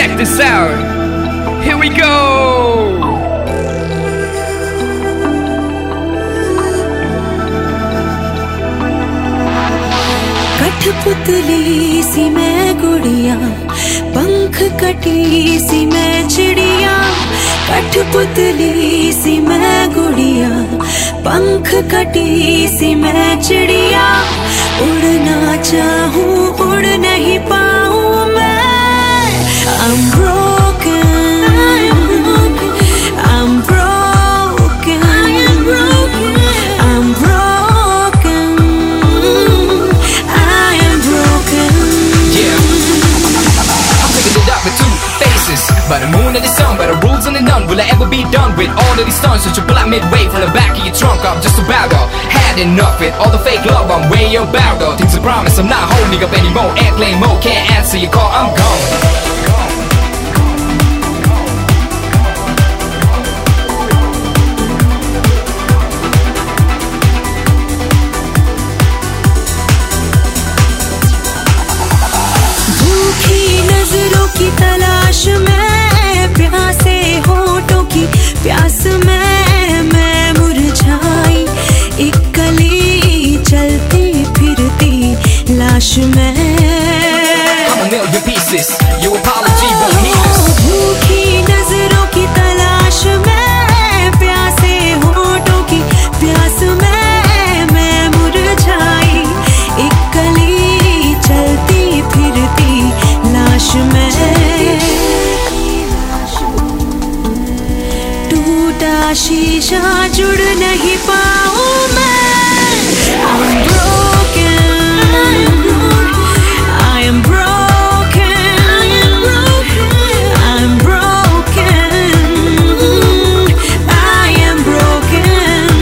check this out. Here we go. कठपुतली सी मैं गुड़िया, पंख कटी सी मैं चिड़िया। कठपुतली सी मैं गुड़िया, पंख कटी सी मैं चिड़िया। उड़ना चाहूं उड़ नहीं पाऊं मैं। I'm broken, I'm broken, I'm broken, I'm broken, I am broken. Yeah, I'm picking it up with two faces, by the moon and the sun, by the rules and the none. Will I ever be done with all of these stunts that you pull out midway from the back of your trunk? I'm just about to had enough with all the fake love. I'm way about to things I promise I'm not holding up anymore. Airplane mode, can't answer your call, I'm gone. नजरों की तलाश में, प्यासे होठों की प्यास में, मैं मुरझाई एक कली चलती फिरती लाश में। I'm a million pieces, your apology won't heal us. भूखी नजरों की तलाश में, प्यासे होठों की प्यास में, मैं मुरझाई एक कली चलती फिरती लाश में। टूटा शीशा जुड़ नहीं पाऊं मैं। I'm broken, I am broken, I'm broken, I am broken,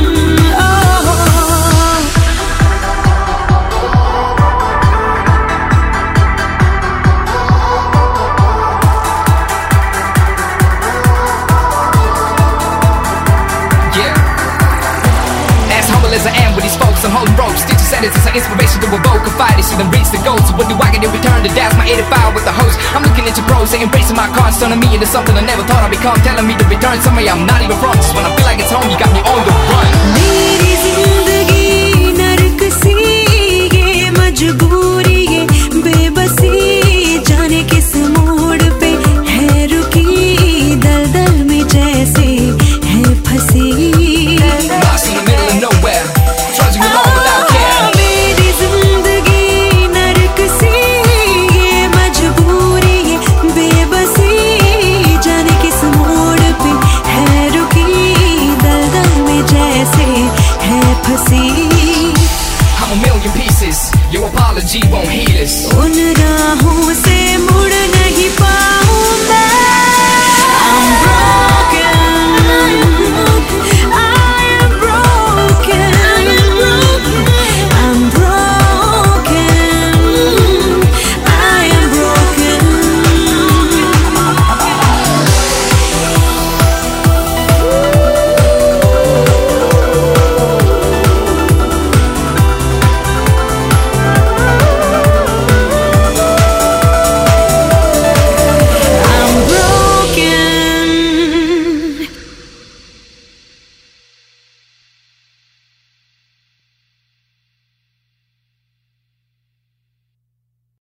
oh. As I am with these folks, I'm holding ropes, stitching sentences are inspiration to evoke a fight. See them reach the goal, so what do I get in return? To that's my 85 with the host. I'm looking at your pros, they embracing my cards, turning me into something I never thought I'd become. Telling me to return somewhere I'm not even from. Just when I feel like it's home, you got me on the run. मेरी जिंदगी नरक सी, ये मजबूरी ये बेबसी, जाने किस मोड़ पे है रुकी, दलदल में जैसे है फंसी। Lost in the middle of nowhere, trudging along without care. मेरी जिंदगी नरक सी, ये मजबूरी ये बेबसी, जाने किस मोड़ पे है रुकी, दलदल में जैसे है फंसी। I'm a million pieces, your apology won't heal us. उन राहों से